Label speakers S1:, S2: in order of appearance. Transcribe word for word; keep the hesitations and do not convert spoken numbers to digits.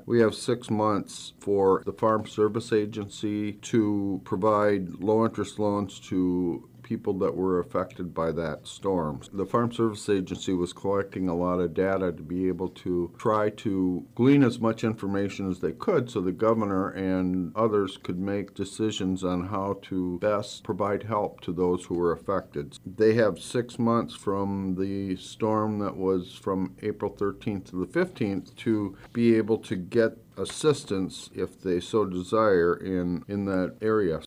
S1: We have six months for the Farm Service Agency to provide low-interest loans to people that were affected by that storm. The Farm Service Agency was collecting a lot of data to be able to try to glean as much information as they could so the governor and others could make decisions on how to best provide help to those who were affected. They have six months from the storm that was from April thirteenth to the fifteenth to be able to get assistance if they so desire in, in that area.